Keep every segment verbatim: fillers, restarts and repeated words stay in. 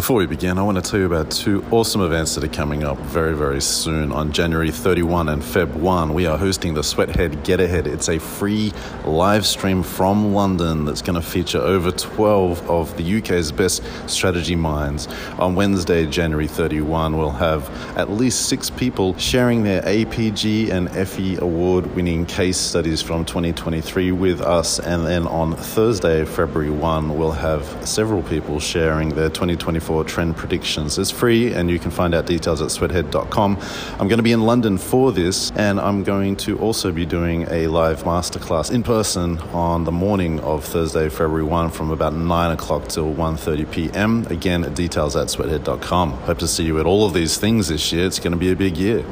Before we begin, I want to tell you about two awesome events that are coming up very, very soon. On January thirty-first and February first, we are hosting the Sweathead Get Ahead. It's a free live stream from London that's going to feature over twelve of the U K's best strategy minds. On Wednesday, January thirty-first, we'll have at least six people sharing their A P G and F E award-winning case studies from twenty twenty-three with us. And then on Thursday, February first, we'll have several people sharing their twenty twenty-four trend predictions. It's free and you can find out details at sweathead dot com. I'm going to be in London for this, and I'm going to also be doing a live masterclass in person on the morning of Thursday, February first from about nine o'clock till one thirty p.m. Again, details at sweathead dot com. Hope to see you at all of these things this year. It's going to be a big year.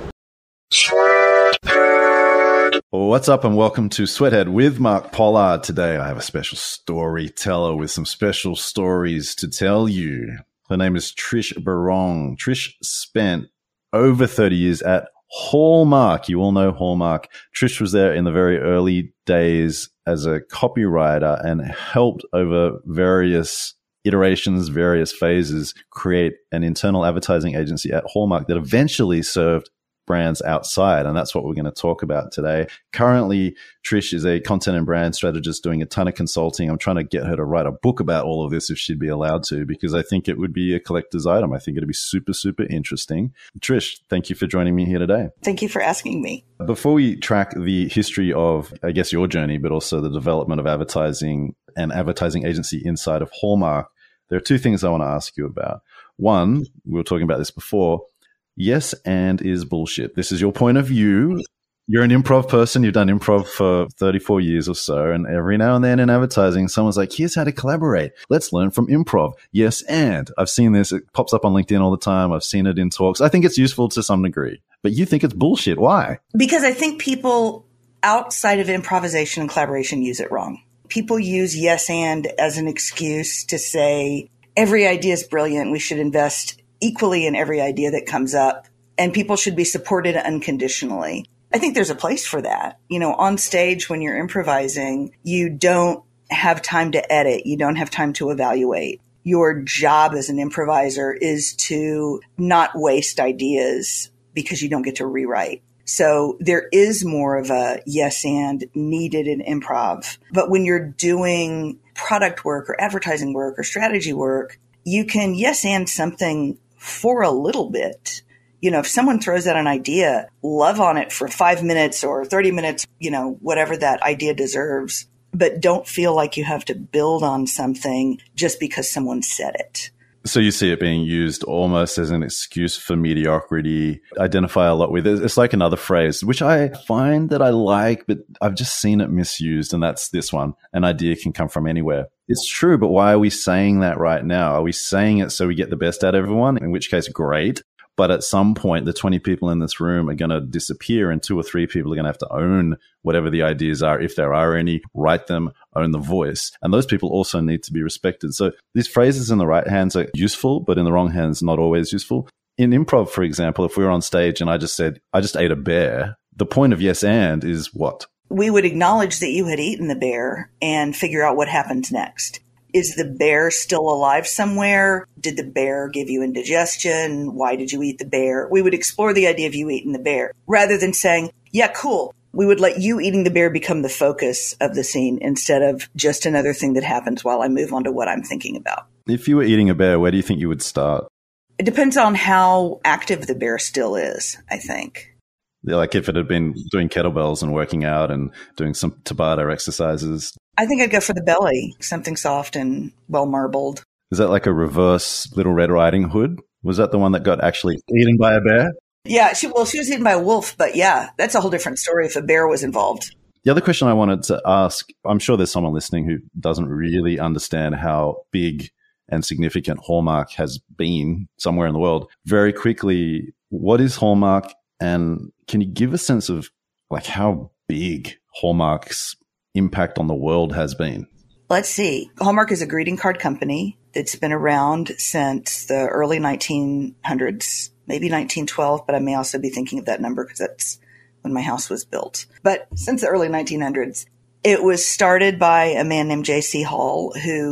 What's up and welcome to Sweathead with Mark Pollard. Today I have a special storyteller with some special stories to tell you. Her name is Trish Barong. Trish spent over thirty years at Hallmark. You all know Hallmark. Trish was there in the very early days as a copywriter and helped over various iterations, various phases, create an internal advertising agency at Hallmark that eventually served brands outside. And that's what we're going to talk about today. Currently, Trish is a content and brand strategist doing a ton of consulting. I'm trying to get her to write a book about all of this if she'd be allowed to, because I think it would be a collector's item. I think it'd be super, super interesting. Trish, thank you for joining me here today. Thank you for asking me. Before we track the history of, I guess, your journey, but also the development of advertising and advertising agency inside of Hallmark, there are two things I want to ask you about. One, we were talking about this before. Yes and is bullshit. This is your point of view. You're an improv person. You've done improv for thirty-four years or so. And every now and then in advertising, someone's like, here's how to collaborate. Let's learn from improv. Yes and. I've seen this. It pops up on LinkedIn all the time. I've seen it in talks. I think it's useful to some degree. But you think it's bullshit. Why? Because I think people outside of improvisation and collaboration use it wrong. People use yes and as an excuse to say, every idea is brilliant. We should invest equally in every idea that comes up, and people should be supported unconditionally. I think there's a place for that. You know, on stage when you're improvising, you don't have time to edit. You don't have time to evaluate. Your job as an improviser is to not waste ideas because you don't get to rewrite. So there is more of a yes and needed in improv. But when you're doing product work or advertising work or strategy work, you can yes and something for a little bit. You know, if someone throws out an idea, love on it for five minutes or thirty minutes, you know, whatever that idea deserves, but don't feel like you have to build on something just because someone said it. So you see it being used almost as an excuse for mediocrity. Identify a lot with it. It's like another phrase, which I find that I like, but I've just seen it misused. And that's this one. An idea can come from anywhere. It's true, but why are we saying that right now? Are we saying it so we get the best out of everyone? In which case, great. But at some point, the twenty people in this room are going to disappear and two or three people are going to have to own whatever the ideas are, if there are any, write them, own the voice. And those people also need to be respected. So these phrases in the right hands are useful, but in the wrong hands, not always useful. In improv, for example, if we were on stage and I just said, I just ate a bear, the point of yes and is what? We would acknowledge that you had eaten the bear and figure out what happens next. Is the bear still alive somewhere? Did the bear give you indigestion? Why did you eat the bear? We would explore the idea of you eating the bear rather than saying, yeah, cool. We would let you eating the bear become the focus of the scene instead of just another thing that happens while I move on to what I'm thinking about. If you were eating a bear, where do you think you would start? It depends on how active the bear still is, I think. Like if it had been doing kettlebells and working out and doing some Tabata exercises. I think I'd go for the belly, something soft and well marbled. Is that like a reverse Little Red Riding Hood? Was that the one that got actually eaten by a bear? Yeah, she, well, she was eaten by a wolf, but yeah, that's a whole different story if a bear was involved. The other question I wanted to ask, I'm sure there's someone listening who doesn't really understand how big and significant Hallmark has been somewhere in the world. Very quickly, what is Hallmark? And can you give a sense of like how big Hallmark's impact on the world has been? Let's see. Hallmark is a greeting card company that's been around since the early nineteen hundreds, maybe nineteen twelve, but I may also be thinking of that number because that's when my house was built. But since the early nineteen hundreds, it was started by a man named J C Hall, who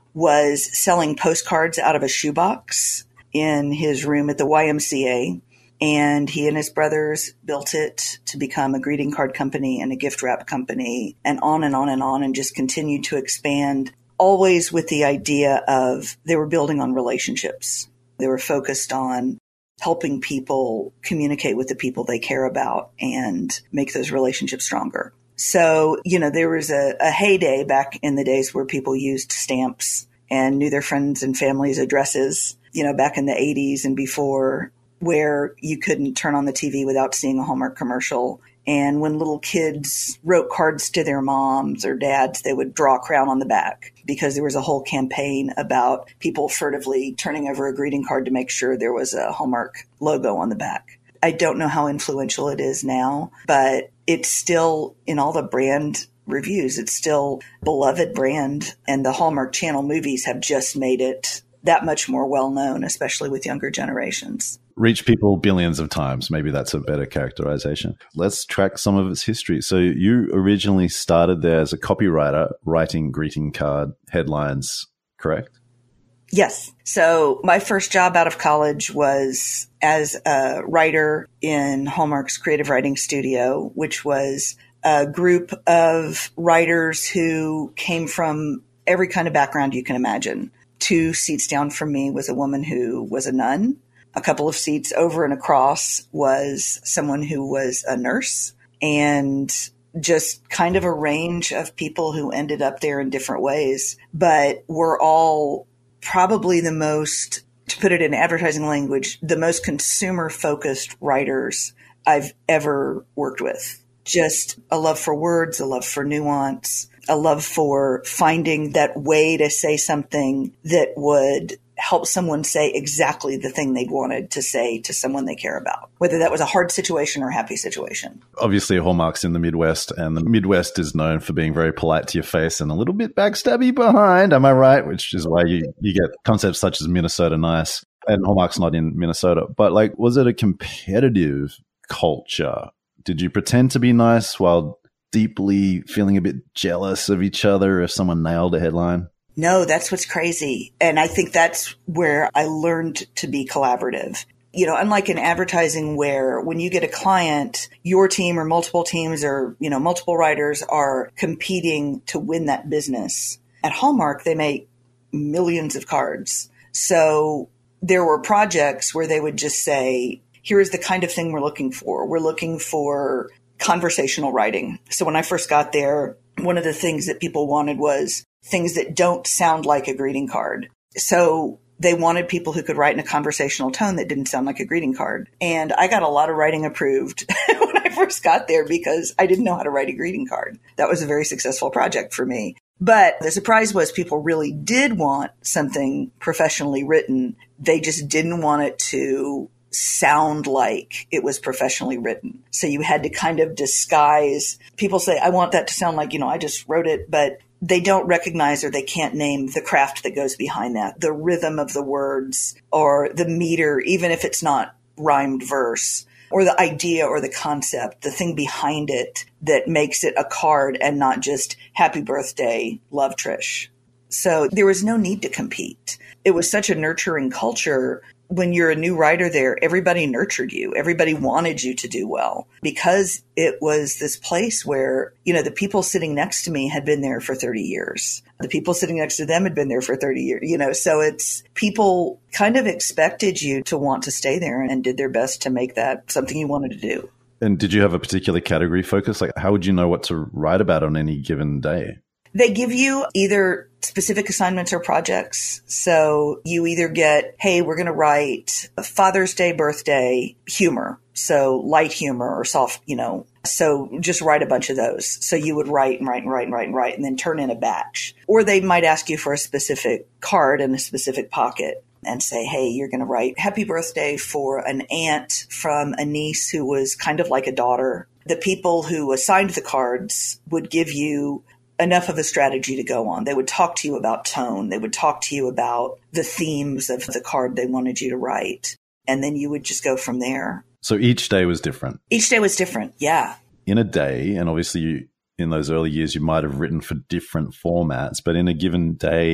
was selling postcards out of a shoebox in his room at the Y M C A. And he and his brothers built it to become a greeting card company and a gift wrap company, and on and on and on, and just continued to expand, always with the idea of they were building on relationships. They were focused on helping people communicate with the people they care about and make those relationships stronger. So, you know, there was a, a heyday back in the days where people used stamps and knew their friends and family's addresses, you know, back in the eighties and before, where you couldn't turn on the T V without seeing a Hallmark commercial. And when little kids wrote cards to their moms or dads, they would draw a crown on the back because there was a whole campaign about people furtively turning over a greeting card to make sure there was a Hallmark logo on the back. I don't know how influential it is now, but it's still in all the brand reviews. It's still a beloved brand, and the Hallmark Channel movies have just made it that much more well-known, especially with younger generations. Reach people billions of times. Maybe that's a better characterization. Let's track some of its history. So you originally started there as a copywriter, writing greeting card headlines, correct? Yes. So my first job out of college was as a writer in Hallmark's Creative Writing Studio, which was a group of writers who came from every kind of background you can imagine. Two seats down from me was a woman who was a nun. A couple of seats over and across was someone who was a nurse, and just kind of a range of people who ended up there in different ways, but were all probably the most, to put it in advertising language, the most consumer-focused writers I've ever worked with. Just a love for words, a love for nuance, a love for finding that way to say something that would help someone say exactly the thing they wanted to say to someone they care about, whether that was a hard situation or a happy situation. Obviously, Hallmark's in the Midwest, and the Midwest is known for being very polite to your face and a little bit backstabby behind, am I right? Which is why you, you get concepts such as Minnesota Nice, and Hallmark's not in Minnesota. But like, was it a competitive culture? Did you pretend to be nice while deeply feeling a bit jealous of each other if someone nailed a headline? No, that's what's crazy. And I think that's where I learned to be collaborative. You know, unlike in advertising where when you get a client, your team or multiple teams or, you know, multiple writers are competing to win that business. At Hallmark, they make millions of cards. So there were projects where they would just say, here is the kind of thing we're looking for. We're looking for conversational writing. So when I first got there, one of the things that people wanted was things that don't sound like a greeting card. So they wanted people who could write in a conversational tone that didn't sound like a greeting card. And I got a lot of writing approved when I first got there because I didn't know how to write a greeting card. That was a very successful project for me. But the surprise was people really did want something professionally written. They just didn't want it to sound like it was professionally written. So you had to kind of disguise. People say, I want that to sound like, you know, I just wrote it, but they don't recognize or they can't name the craft that goes behind that, the rhythm of the words or the meter, even if it's not rhymed verse, or the idea or the concept, the thing behind it that makes it a card and not just happy birthday, love Trish. So there was no need to compete. It was such a nurturing culture. When you're a new writer there, everybody nurtured you. Everybody wanted you to do well because it was this place where, you know, the people sitting next to me had been there for thirty years. The people sitting next to them had been there for thirty years, you know, so it's people kind of expected you to want to stay there and did their best to make that something you wanted to do. And did you have a particular category focus? Like, how would you know what to write about on any given day? They give you either specific assignments or projects. So you either get, hey, we're going to write a Father's Day, birthday humor. So light humor or soft, you know, so just write a bunch of those. So you would write and write and write and write and write and then turn in a batch. Or they might ask you for a specific card in a specific pocket and say, hey, you're going to write happy birthday for an aunt from a niece who was kind of like a daughter. The people who assigned the cards would give you enough of a strategy to go on. They would talk to you about tone. They would talk to you about the themes of the card they wanted you to write. And then you would just go from there. So each day was different. Each day was different. Yeah. In a day, and obviously you, in those early years, you might have written for different formats, but in a given day,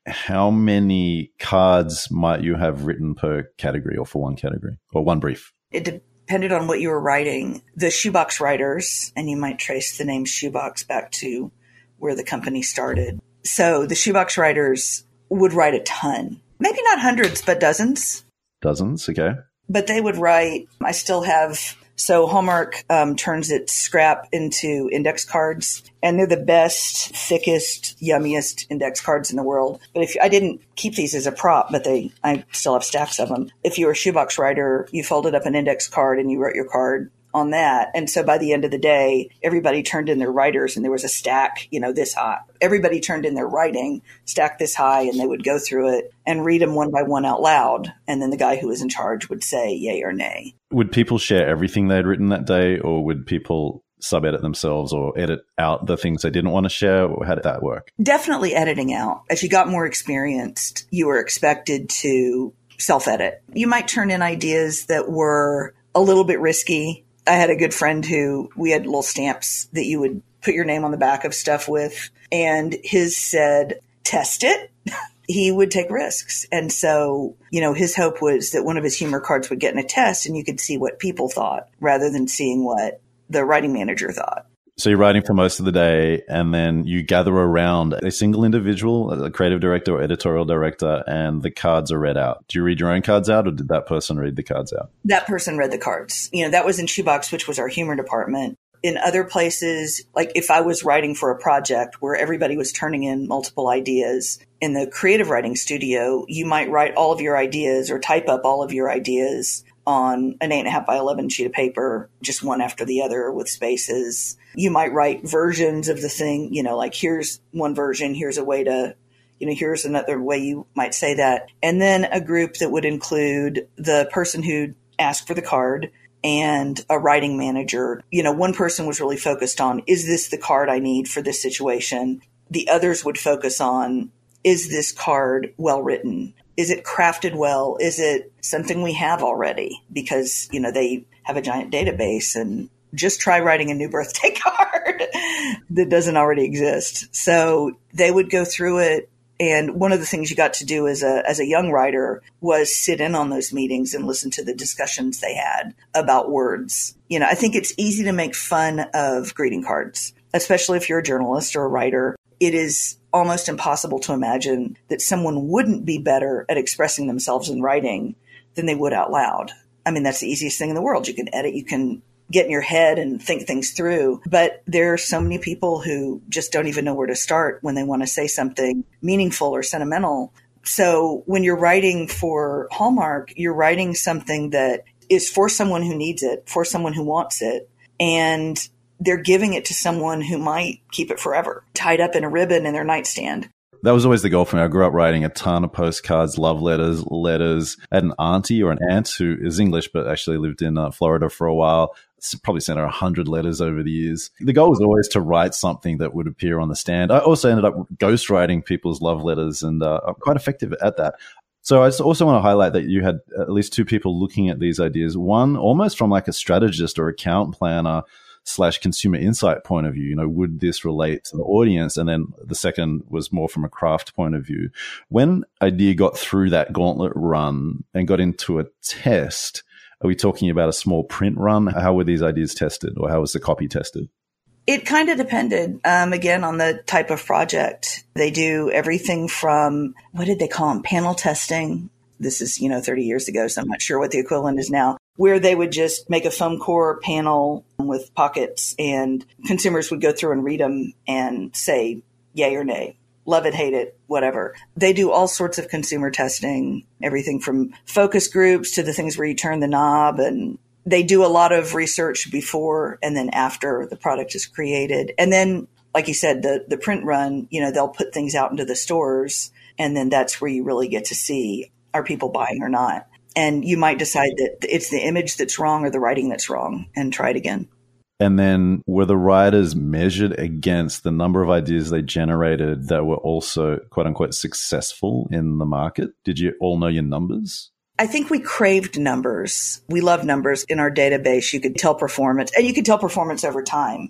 how many cards might you have written per category or for one category or one brief? It depended on what you were writing. The shoebox writers, and you might trace the name shoebox back to where the company started. So the shoebox writers would write a ton, maybe not hundreds, but dozens. Dozens, okay. But they would write, I still have, so Hallmark um, turns its scrap into index cards, and they're the best, thickest, yummiest index cards in the world. But if I didn't keep these as a prop, but they, I still have stacks of them. If you were a shoebox writer, you folded up an index card and you wrote your card on that. And so by the end of the day, everybody turned in their writers and there was a stack, you know, this high. Everybody turned in their writing, stack this high, and they would go through it and read them one by one out loud. And then the guy who was in charge would say yay or nay. Would people share everything they'd written that day, or would people sub-edit themselves or edit out the things they didn't want to share? Or how did that work? Definitely editing out. As you got more experienced, you were expected to self-edit. You might turn in ideas that were a little bit risky. I had a good friend who we had little stamps that you would put your name on the back of stuff with, and his said, test it. He would take risks. And so, you know, his hope was that one of his humor cards would get in a test and you could see what people thought rather than seeing what the writing manager thought. So you're writing for most of the day, and then you gather around a single individual, a creative director or editorial director, and the cards are read out. Do you read your own cards out, or did that person read the cards out? That person read the cards. You know, that was in Shoebox, which was our humor department. In other places, like if I was writing for a project where everybody was turning in multiple ideas, in the creative writing studio, you might write all of your ideas or type up all of your ideas on an eight and a half by eleven sheet of paper, just one after the other with spaces. You might write versions of the thing, you know, like here's one version, here's a way to, you know, here's another way you might say that. And then a group that would include the person who asked for the card and a writing manager. You know, one person was really focused on, is this the card I need for this situation? The others would focus on, is this card well written? Is it crafted well? Is it something we have already? Because, you know, they have a giant database, and just try writing a new birthday card that doesn't already exist. So they would go through it. And one of the things you got to do as a, as a young writer was sit in on those meetings and listen to the discussions they had about words. You know, I think it's easy to make fun of greeting cards, especially if you're a journalist or a writer. It is almost impossible to imagine that someone wouldn't be better at expressing themselves in writing than they would out loud. I mean, that's the easiest thing in the world. You can edit, you can get in your head and think things through. But there are so many people who just don't even know where to start when they want to say something meaningful or sentimental. So when you're writing for Hallmark, you're writing something that is for someone who needs it, for someone who wants it. And they're giving it to someone who might keep it forever, tied up in a ribbon in their nightstand. That was always the goal for me. I grew up writing a ton of postcards, love letters, letters. I had an auntie or an aunt who is English, but actually lived in uh, Florida for a while. Probably sent her a hundred letters over the years. The goal was always to write something that would appear on the stand. I also ended up ghostwriting people's love letters, and uh, I'm quite effective at that. So I also want to highlight that you had at least two people looking at these ideas. One almost from like a strategist or account planner slash consumer insight point of view. You know, would this relate to the audience? And then the second was more from a craft point of view. When idea got through that gauntlet run and got into a test, are we talking about a small print run? How were these ideas tested, or how was the copy tested? It kind of depended, um, again, on the type of project. They do everything from, what did they call them? Panel testing. This is, you know, thirty years ago, so I'm not sure what the equivalent is now, where they would just make a foam core panel with pockets and consumers would go through and read them and say yay or nay, love it, hate it, whatever. They do all sorts of consumer testing, everything from focus groups to the things where you turn the knob, and they do a lot of research before and then after the product is created. And then, like you said, the, the print run, you know, they'll put things out into the stores, and then that's where you really get to see, are people buying or not? And you might decide that it's the image that's wrong or the writing that's wrong and try it again. And then were the writers measured against the number of ideas they generated that were also, quote unquote, successful in the market? Did you all know your numbers? I think we craved numbers. We love numbers in our database. You could tell performance, and you could tell performance over time.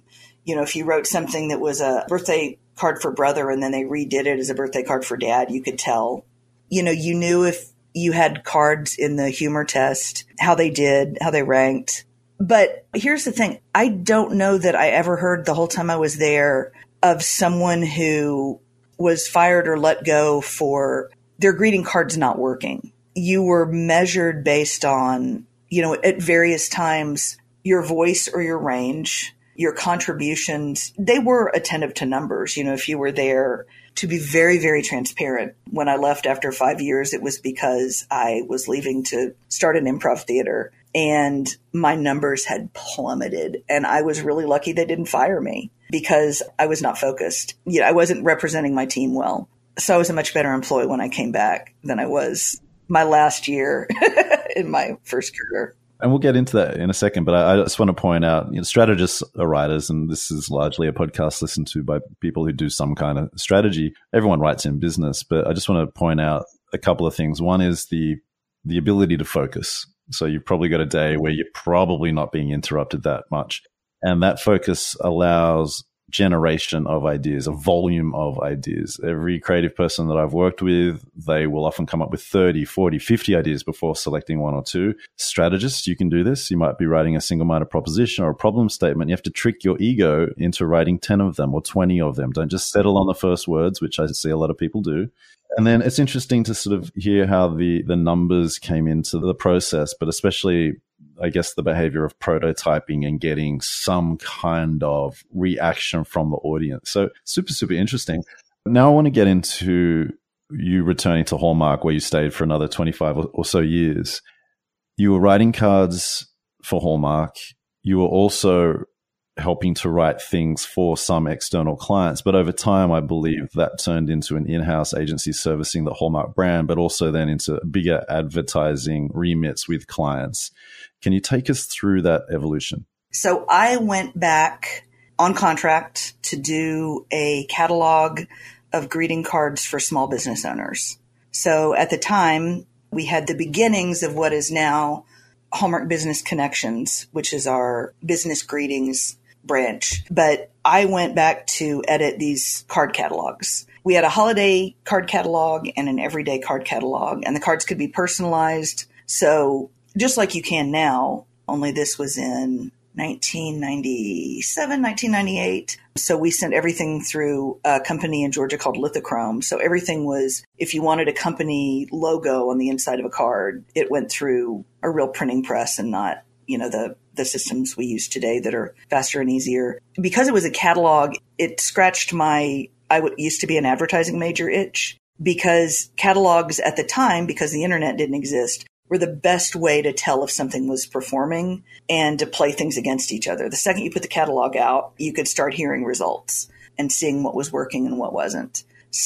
You know, if you wrote something that was a birthday card for brother and then they redid it as a birthday card for dad, you could tell. You know, you knew if you had cards in the humor test, how they did, how they ranked. But here's the thing. I don't know that I ever heard the whole time I was there of someone who was fired or let go for their greeting cards not working. You were measured based on, you know, at various times, your voice or your range, your contributions. They were attentive to numbers. You know, if you were there, to be very, very transparent, when I left after five years, it was because I was leaving to start an improv theater and my numbers had plummeted. And I was really lucky they didn't fire me because I was not focused. You know, I wasn't representing my team well. So I was a much better employee when I came back than I was my last year in my first career. And we'll get into that in a second, but I, I just want to point out, you know, strategists are writers, and this is largely a podcast listened to by people who do some kind of strategy. Everyone writes in business, but I just want to point out a couple of things. One is the the ability to focus. So you've probably got a day where you're probably not being interrupted that much. And that focus allows generation of ideas, a volume of ideas. Every creative person that I've worked with, they will often come up with thirty, forty, fifty ideas before selecting one or two. Strategists, you can do this. You might be writing a single-minded proposition or a problem statement. You have to trick your ego into writing ten of them or twenty of them. Don't just settle on the first words, which I see a lot of people do. And then it's interesting to sort of hear how the, the numbers came into the process, but especially, I guess, the behavior of prototyping and getting some kind of reaction from the audience. So super, super interesting. Now I want to get into you returning to Hallmark, where you stayed for another twenty-five or so years. You were writing cards for Hallmark. You were also helping to write things for some external clients. But over time, I believe that turned into an in-house agency servicing the Hallmark brand, but also then into bigger advertising remits with clients. Can you take us through that evolution? So I went back on contract to do a catalog of greeting cards for small business owners. So at the time, we had the beginnings of what is now Hallmark Business Connections, which is our business greetings branch. But I went back to edit these card catalogs. We had a holiday card catalog and an everyday card catalog, and the cards could be personalized. So just like you can now, only this was in nineteen ninety-seven, nineteen ninety-eight. So we sent everything through a company in Georgia called Lithochrome. So everything was, if you wanted a company logo on the inside of a card, it went through a real printing press and not, you know, the the systems we use today that are faster and easier. Because it was a catalog, it scratched my, I w- used to be an advertising major itch, because catalogs at the time, because the internet didn't exist, were the best way to tell if something was performing and to play things against each other. The second you put the catalog out, you could start hearing results and seeing what was working and what wasn't.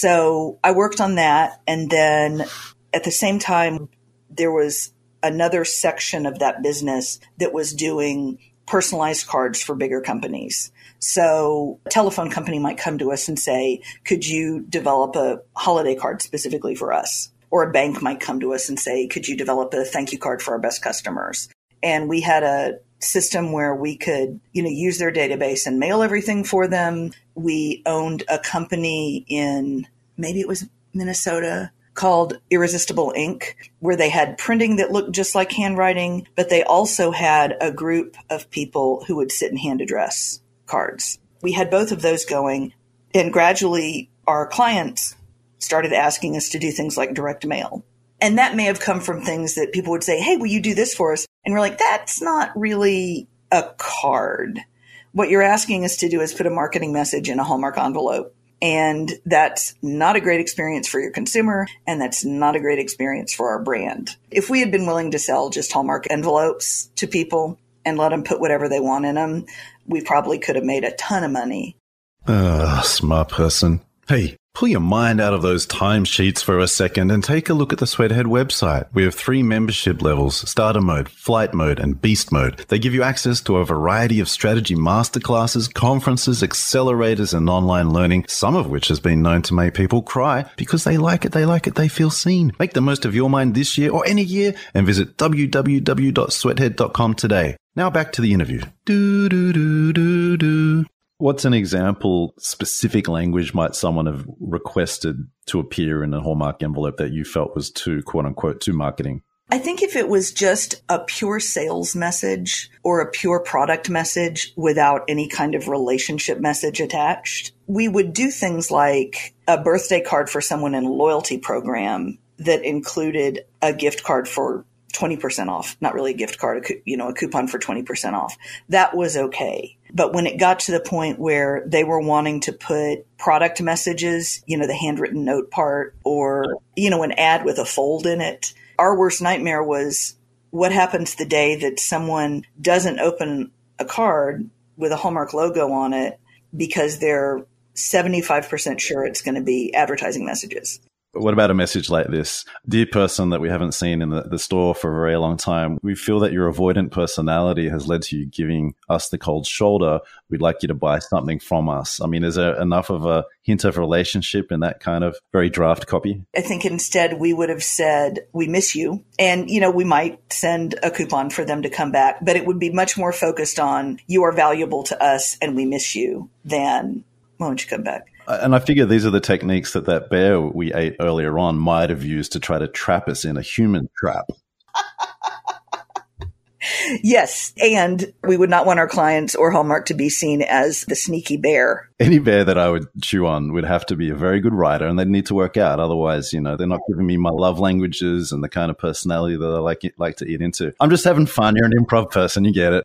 So I worked on that. And then at the same time, there was another section of that business that was doing personalized cards for bigger companies. So a telephone company might come to us and say, could you develop a holiday card specifically for us? Or a bank might come to us and say, could you develop a thank you card for our best customers? And we had a system where we could, you know, use their database and mail everything for them. We owned a company in, maybe it was Minnesota, called Irresistible Ink, where they had printing that looked just like handwriting, but they also had a group of people who would sit and hand address cards. We had both of those going, and gradually our clients started asking us to do things like direct mail. And that may have come from things that people would say, hey, will you do this for us? And we're like, that's not really a card. What you're asking us to do is put a marketing message in a Hallmark envelope. And that's not a great experience for your consumer, and that's not a great experience for our brand. If we had been willing to sell just Hallmark envelopes to people and let them put whatever they want in them, we probably could have made a ton of money. Ah, smart person. Hey, pull your mind out of those timesheets for a second and take a look at the Sweathead website. We have three membership levels: starter mode, flight mode, and beast mode. They give you access to a variety of strategy masterclasses, conferences, accelerators, and online learning, some of which has been known to make people cry because they like it, they like it, they feel seen. Make the most of your mind this year or any year and visit w w w dot sweathead dot com today. Now back to the interview. Do, do, do, do, do. What's an example, specific language might someone have requested to appear in a Hallmark envelope that you felt was too, quote unquote, too marketing? I think if it was just a pure sales message or a pure product message without any kind of relationship message attached, we would do things like a birthday card for someone in a loyalty program that included a gift card for twenty percent off, not really a gift card, a, you know, a coupon for twenty percent off. That was okay. But when it got to the point where they were wanting to put product messages, you know, the handwritten note part, or, you know, an ad with a fold in it, our worst nightmare was what happens the day that someone doesn't open a card with a Hallmark logo on it because they're seventy-five percent sure it's going to be advertising messages. What about a message like this? Dear person that we haven't seen in the, the store for a very long time, we feel that your avoidant personality has led to you giving us the cold shoulder. We'd like you to buy something from us. I mean, is there enough of a hint of relationship in that kind of very draft copy? I think instead we would have said, we miss you. And, you know, we might send a coupon for them to come back, but it would be much more focused on you are valuable to us and we miss you than why don't you come back? And I figure these are the techniques that that bear we ate earlier on might have used to try to trap us in a human trap. Yes. And we would not want our clients or Hallmark to be seen as the sneaky bear. Any bear that I would chew on would have to be a very good writer, and they'd need to work out. Otherwise, you know, they're not giving me my love languages and the kind of personality that I like, like to eat into. I'm just having fun. You're an improv person. You get it.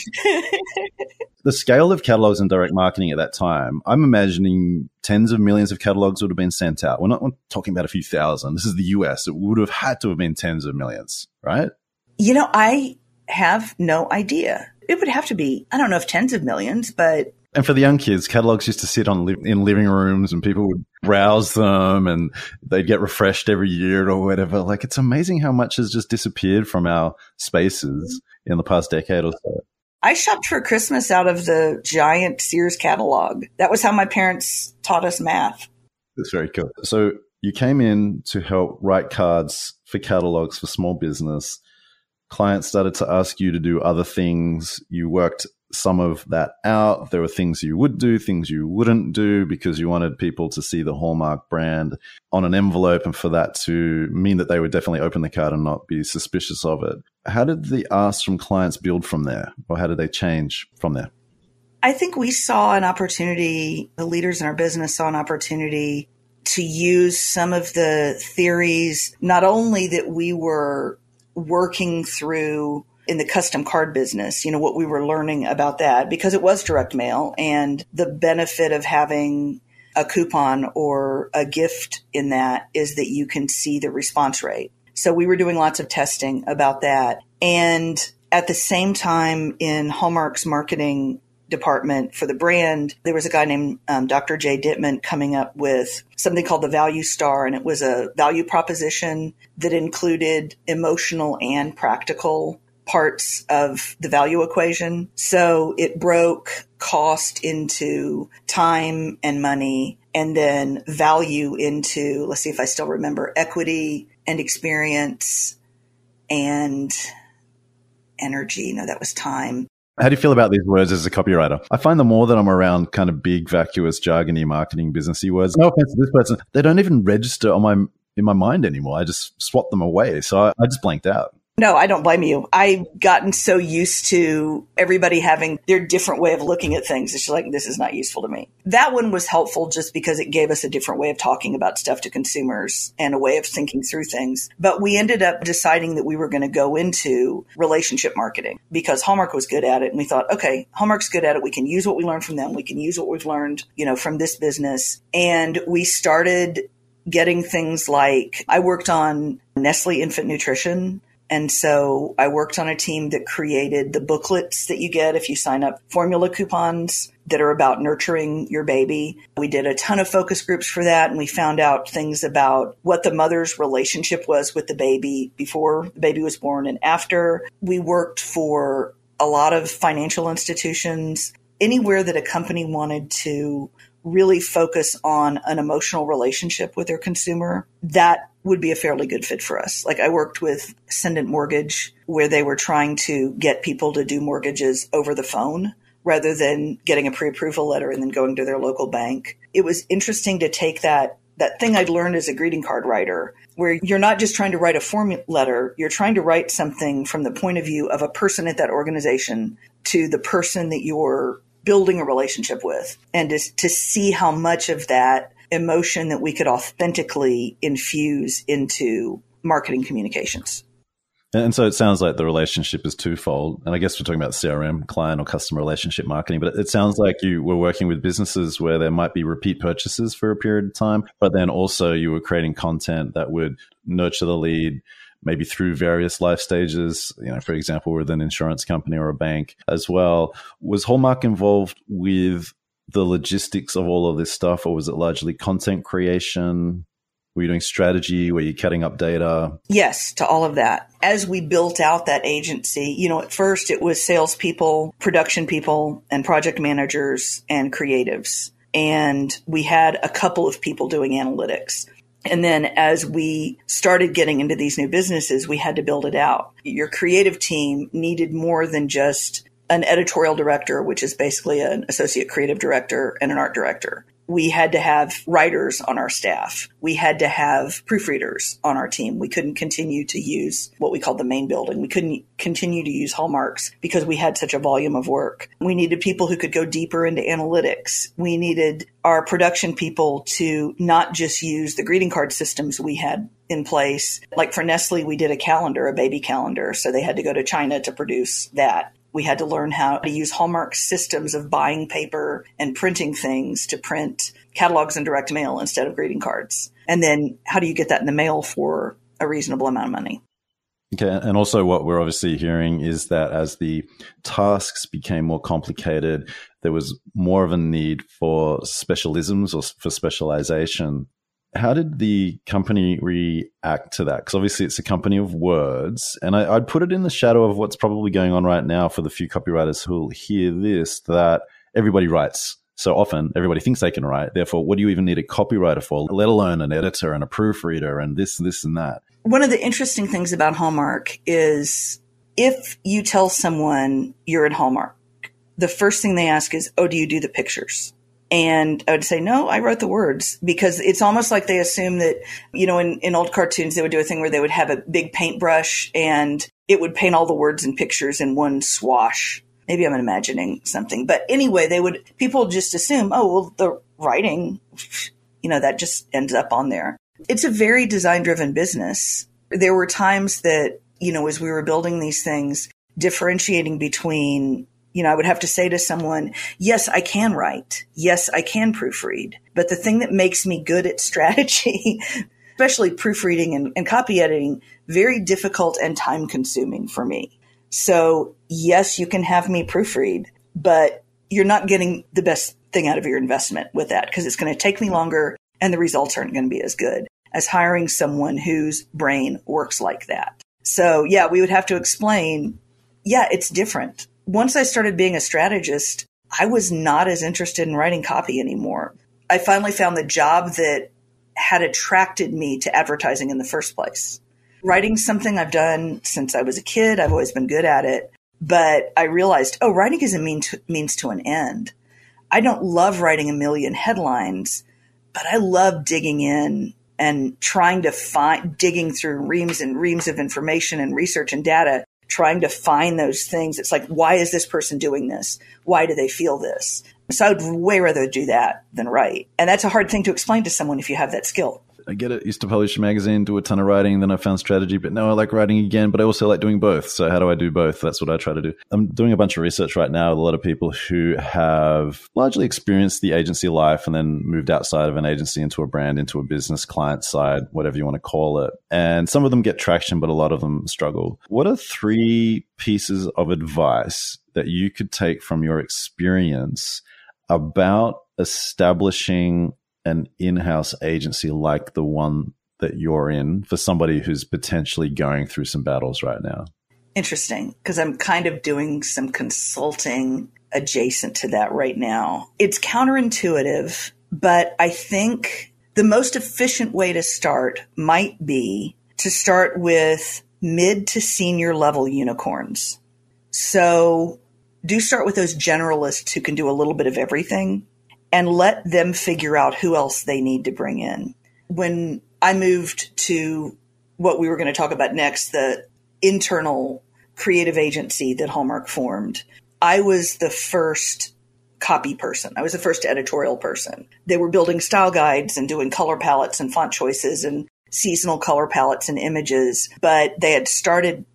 The scale of catalogs and direct marketing at that time, I'm imagining tens of millions of catalogs would have been sent out. We're not, we're talking about a few thousand. This is the U S. It would have had to have been tens of millions, right? You know, I have no idea. It would have to be, I don't know if tens of millions, but... And for the young kids, catalogs used to sit on li- in living rooms and people would browse them and they'd get refreshed every year or whatever. Like, it's amazing how much has just disappeared from our spaces in the past decade or so. I shopped for Christmas out of the giant Sears catalog. That was how my parents taught us math. That's very cool. So you came in to help write cards for catalogs for small business. Clients started to ask you to do other things. You worked some of that out. There were things you would do, things you wouldn't do because you wanted people to see the Hallmark brand on an envelope and for that to mean that they would definitely open the card and not be suspicious of it. How did the asks from clients build from there, or how did they change from there? I think we saw an opportunity, the leaders in our business saw an opportunity to use some of the theories, not only that we were working through in the custom card business, you know, what we were learning about that, because it was direct mail, and the benefit of having a coupon or a gift in that is that you can see the response rate. So we were doing lots of testing about that. And at the same time, in Hallmark's marketing department for the brand, there was a guy named um, Doctor Jay Dittman coming up with something called the Value Star. And it was a value proposition that included emotional and practical parts of the value equation. So it broke cost into time and money, and then value into, let's see if I still remember, equity and experience and energy. No, that was time. How do you feel about these words as a copywriter? I find the more that I'm around kind of big, vacuous, jargony, marketing, businessy words, no offense to this person, they don't even register on my in my mind anymore. I just swat them away. So I, I just blanked out. No, I don't blame you. I've gotten so used to everybody having their different way of looking at things. It's like, this is not useful to me. That one was helpful just because it gave us a different way of talking about stuff to consumers and a way of thinking through things. But we ended up deciding that we were going to go into relationship marketing because Hallmark was good at it. And we thought, okay, Hallmark's good at it. We can use what we learned from them. We can use what we've learned, you know, from this business. And we started getting things like, I worked on Nestle Infant Nutrition. And so I worked on a team that created the booklets that you get if you sign up, formula coupons that are about nurturing your baby. We did a ton of focus groups for that, and we found out things about what the mother's relationship was with the baby before the baby was born and after. We worked for a lot of financial institutions, anywhere that a company wanted to really focus on an emotional relationship with their consumer. That would be a fairly good fit for us. Like I worked with Ascendant Mortgage where they were trying to get people to do mortgages over the phone rather than getting a pre-approval letter and then going to their local bank. It was interesting to take that that thing I'd learned as a greeting card writer, where you're not just trying to write a form letter, you're trying to write something from the point of view of a person at that organization to the person that you're building a relationship with, and to, to see how much of that emotion that we could authentically infuse into marketing communications. And so it sounds like the relationship is twofold. And I guess we're talking about C R M, client or customer relationship marketing, but it sounds like you were working with businesses where there might be repeat purchases for a period of time, but then also you were creating content that would nurture the lead, maybe through various life stages, you know, for example, with an insurance company or a bank as well. Was Hallmark involved with the logistics of all of this stuff, or was it largely content creation? Were you doing strategy? Were you cutting up data? Yes, to all of that. As we built out that agency, you know, at first it was salespeople, production people, and project managers and creatives. And we had a couple of people doing analytics. And then as we started getting into these new businesses, we had to build it out. Your creative team needed more than just an editorial director, which is basically an associate creative director and an art director. We had to have writers on our staff. We had to have proofreaders on our team. We couldn't continue to use what we called the main building. We couldn't continue to use Hallmarks because we had such a volume of work. We needed people who could go deeper into analytics. We needed our production people to not just use the greeting card systems we had in place. Like for Nestle, we did a calendar, a baby calendar. So they had to go to China to produce that. We had to learn how to use Hallmark systems of buying paper and printing things to print catalogs and direct mail instead of greeting cards. And then how do you get that in the mail for a reasonable amount of money? Okay. And also what we're obviously hearing is that as the tasks became more complicated, there was more of a need for specialisms or for specialization. How did the company react to that? Because obviously it's a company of words. And I, I'd put it in the shadow of what's probably going on right now for the few copywriters who will hear this, that everybody writes. So often everybody thinks they can write. Therefore, what do you even need a copywriter for, let alone an editor and a proofreader and this, this, and that? One of the interesting things about Hallmark is if you tell someone you're at Hallmark, the first thing they ask is, oh, do you do the pictures? And I would say, no, I wrote the words, because it's almost like they assume that, you know, in, in old cartoons, they would do a thing where they would have a big paintbrush and it would paint all the words and pictures in one swash. Maybe I'm imagining something. But anyway, they would, people just assume, oh, well, the writing, you know, that just ends up on there. It's a very design driven business. There were times that, you know, as we were building these things, differentiating between, you know, I would have to say to someone, yes, I can write. Yes, I can proofread. But the thing that makes me good at strategy, especially proofreading and, and copy editing, very difficult and time consuming for me. So yes, you can have me proofread, but you're not getting the best thing out of your investment with that, because it's going to take me longer and the results aren't going to be as good as hiring someone whose brain works like that. So yeah, we would have to explain, yeah, it's different. Once I started being a strategist, I was not as interested in writing copy anymore. I finally found the job that had attracted me to advertising in the first place. Writing something I've done since I was a kid. I've always been good at it. But I realized, oh, writing is a mean to, means to an end. I don't love writing a million headlines, but I love digging in and trying to find, digging through reams and reams of information and research and data, trying to find those things. It's like, why is this person doing this? Why do they feel this? So I would way rather do that than write. And that's a hard thing to explain to someone if you have that skill. I get it. Used to publish a magazine, do a ton of writing. Then I found strategy, but now I like writing again, but I also like doing both. So how do I do both? That's what I try to do. I'm doing a bunch of research right now with a lot of people who have largely experienced the agency life and then moved outside of an agency into a brand, into a business, client side, whatever you want to call it. And some of them get traction, but a lot of them struggle. What are three pieces of advice that you could take from your experience about establishing an in-house agency like the one that you're in for somebody who's potentially going through some battles right now? Interesting, because I'm kind of doing some consulting adjacent to that right now. It's counterintuitive, but I think the most efficient way to start might be to start with mid to senior level unicorns. So do start with those generalists who can do a little bit of everything and let them figure out who else they need to bring in. When I moved to what we were going to talk about next, the internal creative agency that Hallmark formed, I was the first copy person. I was the first editorial person. They were building style guides and doing color palettes and font choices and seasonal color palettes and images, but they had started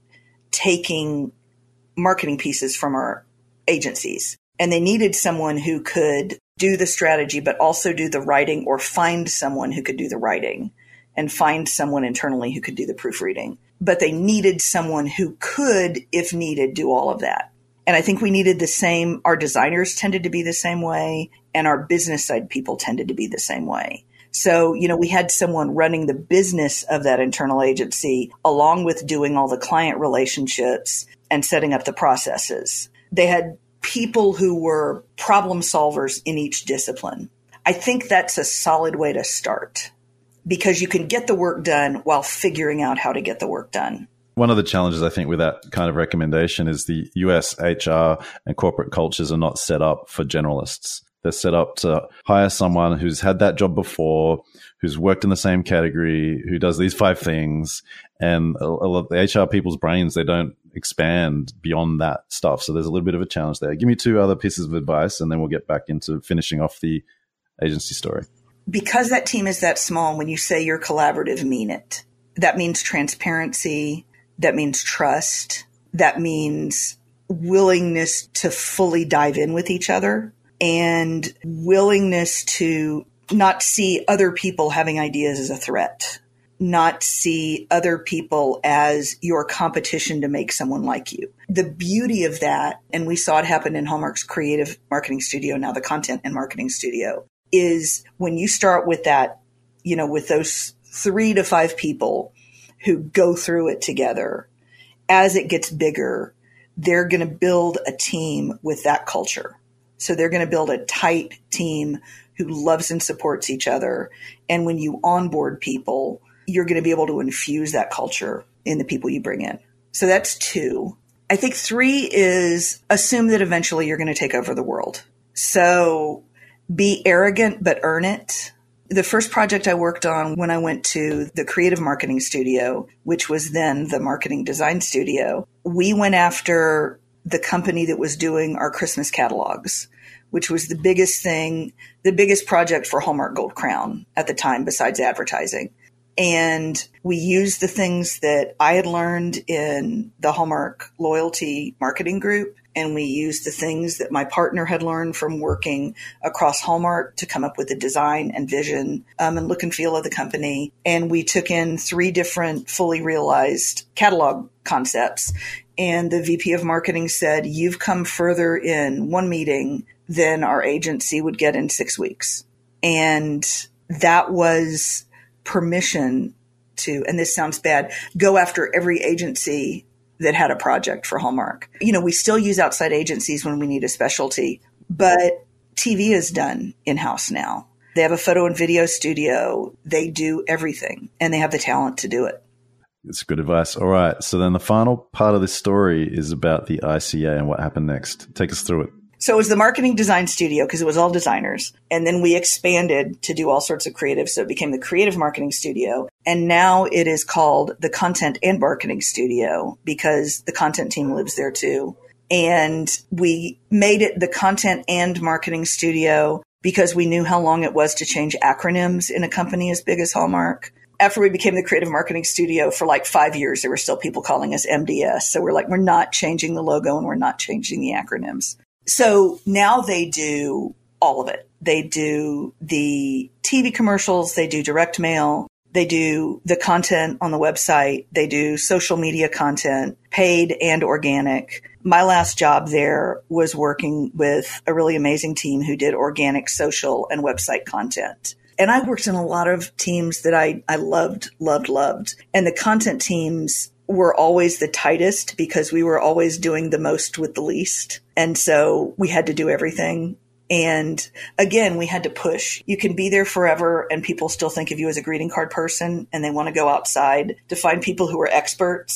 taking marketing pieces from our agencies, and they needed someone who could do the strategy, but also do the writing, or find someone who could do the writing and find someone internally who could do the proofreading. But they needed someone who could, if needed, do all of that. And I think we needed the same. Our designers tended to be the same way, and our business side people tended to be the same way. So, you know, we had someone running the business of that internal agency along with doing all the client relationships and setting up the processes. They had people who were problem solvers in each discipline. I think that's a solid way to start, because you can get the work done while figuring out how to get the work done. One of the challenges, I think, with that kind of recommendation is the U S H R and corporate cultures are not set up for generalists. They're set up to hire someone who's had that job before, who's worked in the same category, who does these five things. And a lot of the H R people's brains, they don't expand beyond that stuff. So there's a little bit of a challenge there. Give me two other pieces of advice, and then we'll get back into finishing off the agency story. Because that team is that small, when you say you're collaborative, mean it. That means transparency. That means trust. That means willingness to fully dive in with each other, and willingness to not see other people having ideas as a threat, not see other people as your competition to make someone like you. The beauty of that, and we saw it happen in Hallmark's creative marketing studio, now the content and marketing studio, is when you start with that, you know, with those three to five people who go through it together, as it gets bigger, they're going to build a team with that culture. So they're going to build a tight team who loves and supports each other. And when you onboard people, you're going to be able to infuse that culture in the people you bring in. So that's two. I think three is assume that eventually you're going to take over the world. So be arrogant, but earn it. The first project I worked on when I went to the creative marketing studio, which was then the marketing design studio, we went after the company that was doing our Christmas catalogs, which was the biggest thing, the biggest project for Hallmark Gold Crown at the time besides advertising. And we used the things that I had learned in the Hallmark Loyalty Marketing Group, and we used the things that my partner had learned from working across Hallmark to come up with the design and vision um, and look and feel of the company. And we took in three different fully realized catalog concepts. And the V P of marketing said, "You've come further in one meeting than our agency would get in six weeks. And that was permission to, and this sounds bad, go after every agency that had a project for Hallmark. You know, we still use outside agencies when we need a specialty, but T V is done in-house now. They have a photo and video studio. They do everything, and they have the talent to do it. It's good advice. All right. So then the final part of this story is about the I C A and what happened next. Take us through it. So it was the marketing design studio because it was all designers. And then we expanded to do all sorts of creative. So it became the creative marketing studio. And now it is called the content and marketing studio because the content team lives there too. And we made it the content and marketing studio because we knew how long it was to change acronyms in a company as big as Hallmark. After we became the creative marketing studio for like five years, there were still people calling us M D S. So we're like, we're not changing the logo and we're not changing the acronyms. So now they do all of it. They do the T V commercials. They do direct mail. They do the content on the website. They do social media content, paid and organic. My last job there was working with a really amazing team who did organic social and website content. And I worked in a lot of teams that I, I loved, loved, loved. And the content teams were always the tightest because we were always doing the most with the least. And so we had to do everything. And again, we had to push. You can be there forever and people still think of you as a greeting card person and they want to go outside to find people who are experts.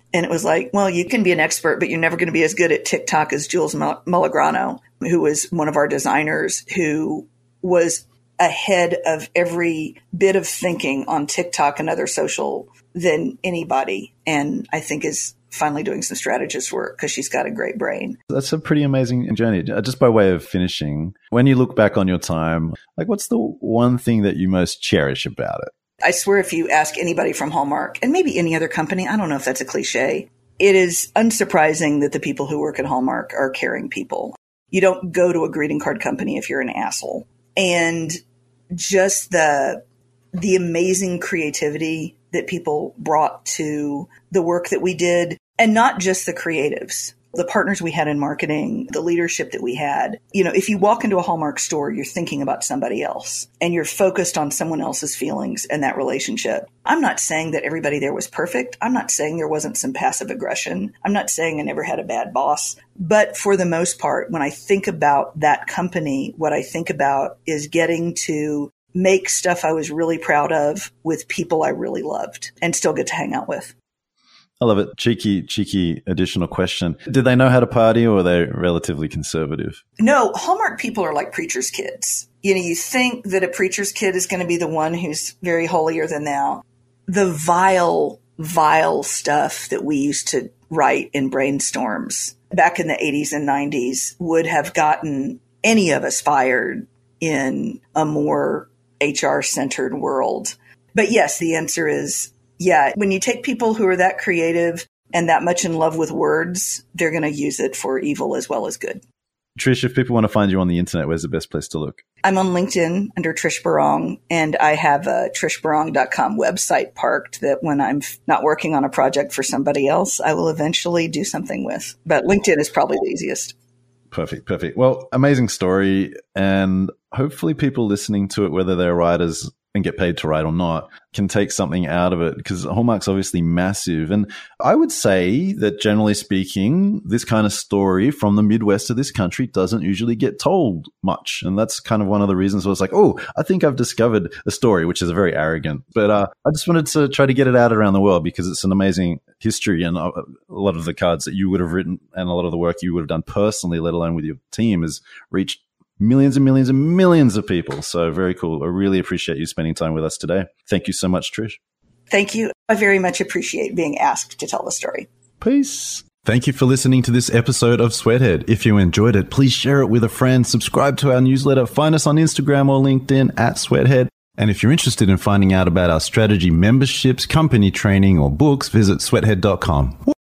And it was like, well, you can be an expert, but you're never going to be as good at TikTok as Jules Malagrano, who was one of our designers, who was ahead of every bit of thinking on TikTok and other social than anybody. And I think is finally doing some strategist work because she's got a great brain. That's a pretty amazing journey. Just by way of finishing, when you look back on your time, like what's the one thing that you most cherish about it? I swear if you ask anybody from Hallmark, and maybe any other company, I don't know if that's a cliche, it is unsurprising that the people who work at Hallmark are caring people. You don't go to a greeting card company if you're an asshole. And just the the amazing creativity that people brought to the work that we did, and not just the creatives, the partners we had in marketing, the leadership that we had. You know, if you walk into a Hallmark store, you're thinking about somebody else and you're focused on someone else's feelings and that relationship. I'm not saying that everybody there was perfect. I'm not saying there wasn't some passive aggression. I'm not saying I never had a bad boss. But for the most part, when I think about that company, what I think about is getting to make stuff I was really proud of with people I really loved and still get to hang out with. I love it. Cheeky, cheeky additional question. Did they know how to party or are they relatively conservative? No, Hallmark people are like preacher's kids. You know, you think that a preacher's kid is going to be the one who's very holier than thou. The vile, vile stuff that we used to write in brainstorms back in the eighties and nineties would have gotten any of us fired in a more H R-centered world. But yes, the answer is yeah. When you take people who are that creative and that much in love with words, they're going to use it for evil as well as good. Trish, if people want to find you on the internet, where's the best place to look? I'm on LinkedIn under Trish Barong, and I have a trish barong dot com website parked that when I'm not working on a project for somebody else, I will eventually do something with. But LinkedIn is probably the easiest. Perfect, perfect. Well, amazing story. And hopefully people listening to it, whether they're writers and get paid to write or not, can take something out of it because Hallmark's obviously massive. And I would say that generally speaking, this kind of story from the Midwest of this country doesn't usually get told much. And that's kind of one of the reasons I was like, oh, I think I've discovered a story, which is very arrogant. But uh, I just wanted to try to get it out around the world because it's an amazing history. And a lot of the cards that you would have written and a lot of the work you would have done personally, let alone with your team, has reached millions and millions and millions of people. So very cool. I really appreciate you spending time with us today. Thank you so much, Trish. Thank you. I very much appreciate being asked to tell the story. Peace. Thank you for listening to this episode of Sweathead. If you enjoyed it, please share it with a friend. Subscribe to our newsletter. Find us on Instagram or LinkedIn at Sweathead. And if you're interested in finding out about our strategy memberships, company training, or books, visit sweathead dot com.